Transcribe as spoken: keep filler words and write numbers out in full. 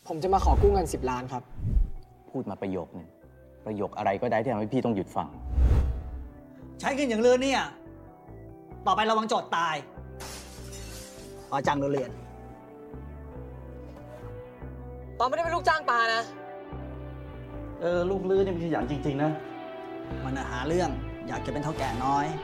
ผมจะมาขอกู้เงินสิบล้านครับพูดมาประโยคนึงประโยคอะไรก็ได้ที่ทำให้พี่ต้องหยุดฟังใช้เงินอย่างเลือเนี่ยต่อไประวังโจทย์ตายอ๋อจังโดนเรียนตอนไม่ได้เป็นลูกจ้างปานะเออลูกลือนี่มันขยันจริงๆนะมันหาเรื่องอยากจะเป็นเท่าแก่น้อย